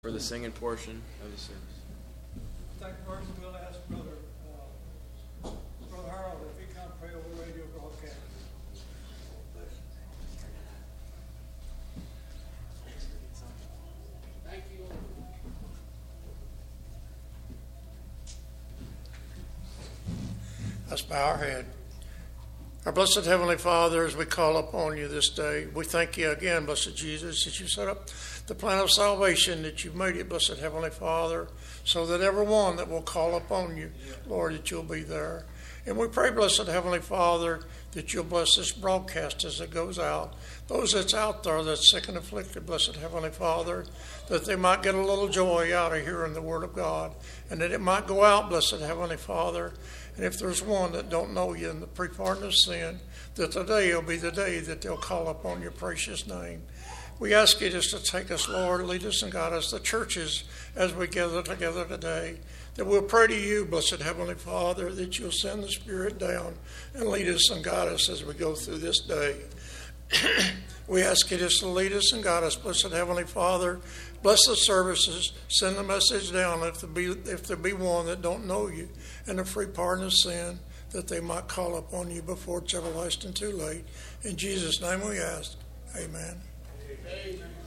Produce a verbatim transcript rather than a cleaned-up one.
for the singing portion of the service. Thank you, first we'll ask Brother, uh, Brother Harold if he can pray over the radio broadcast. Thank you. Let's bow our head. Our blessed Heavenly Father, as we call upon you this day, we thank you again, blessed Jesus, that you set up the plan of salvation, that you've made it, blessed Heavenly Father, so that everyone that will call upon you, Lord, that you'll be there. And we pray, blessed Heavenly Father, that you'll bless this broadcast as it goes out. Those that's out there that's sick and afflicted, blessed Heavenly Father, that they might get a little joy out of hearing the Word of God, and that it might go out, blessed Heavenly Father. And if there's one that don't know you in the pre-pardon of sin, that today will be the day that they'll call upon your precious name. We ask you just to take us, Lord, lead us and guide us, the churches, as we gather together today, that we'll pray to you, blessed Heavenly Father, that you'll send the Spirit down and lead us and guide us as we go through this day. We ask you just to lead us and guide us, blessed Heavenly Father. Bless the services. Send the message down if there be, if there be one that don't know you and a free pardon of sin, that they might call upon you before it's everlasting too late. In Jesus' name we ask. Amen. Amen.